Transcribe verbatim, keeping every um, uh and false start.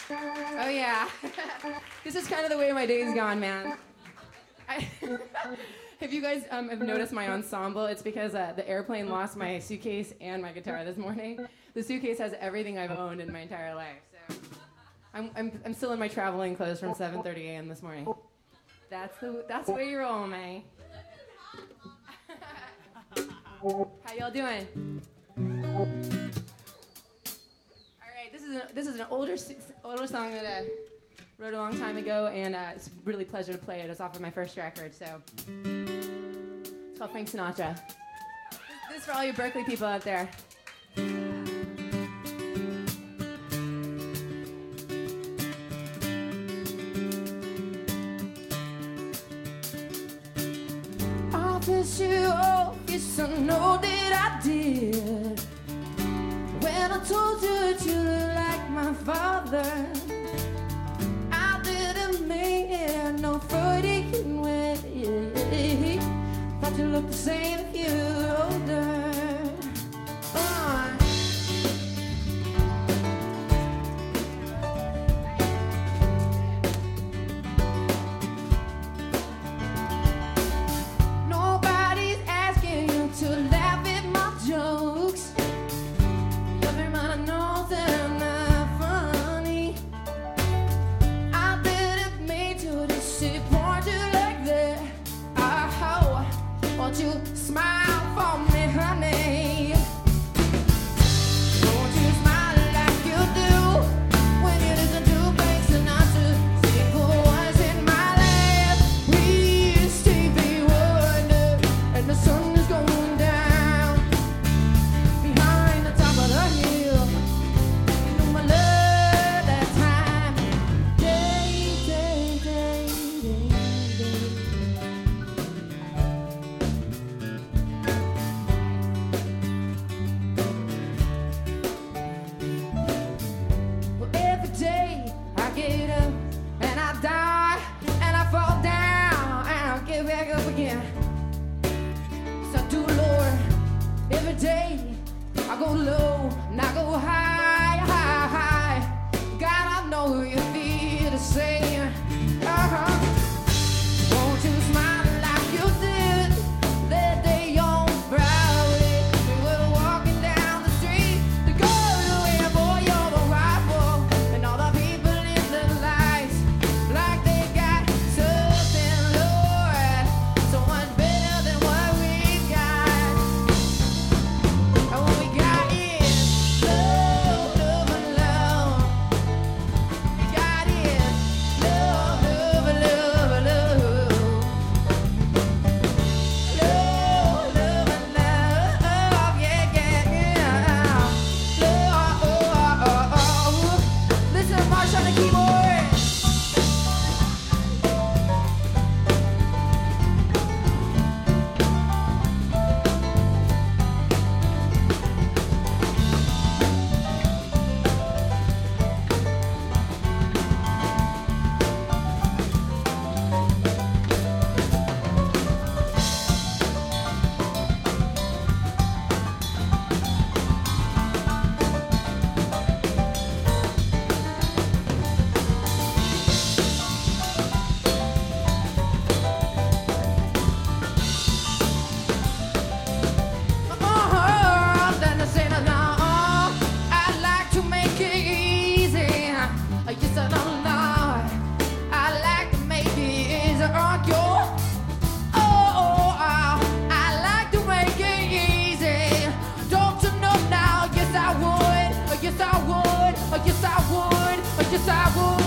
Oh yeah. This is kind of the way my day's gone, man. I If you guys um, have noticed my ensemble, it's because uh, the airplane lost my suitcase and my guitar this morning. The suitcase has everything I've owned in my entire life. So I'm, I'm, I'm still in my traveling clothes from seven thirty a.m. this morning. That's the that's the way you roll, man. How y'all doing? All right, this is a, this is an older older song that I wrote a long time ago, and uh, it's really a pleasure to play it. It's off of my first record, so it's called Frank Sinatra. This is for all you Berkeley people out there. I pissed you off, yes I know that I did. When I told you that you look like my father, I didn't mean it, no forty-eight way. Thought you looked the same if you were older. Uh. Nobody's asking you to laugh at my jokes. Everybody knows that I'm not funny. I didn't mean to disappoint you like that. Oh, won't you smile for me, honey? Won't you smile like you do when you listen to Frank Sinatra sing voice in my lap? We Stevie Wonder, and the sun is going down behind the top of the hill. You know I love that time. Day, day, day, day, day. Well, every day I get up and I die and I fall down and I get back up again. So do, Lord, every day I go low and I go high, high, high. God, I know you feel the same. Uh-huh. Won't you smile like you did that day on Broadway? We were walking down the street to go to where boy you're the rival, and all the people in the lights like they got something, Lord, so much better than what we got. And what we got is love, love, and love. We got is love, love, love, love. Love, love, and love, yeah, yeah, yeah. Love, oh, oh, oh, oh. Listen to Marsh on the keyboard. Uh-huh, then I say no, no. I like to make it easy. Yes, I don't know. I like to make it easy on you. Oh, oh, oh, I like to make it easy. Don't you know now? Yes, I would. Yes, I would. Yes, I would. Yes, I would.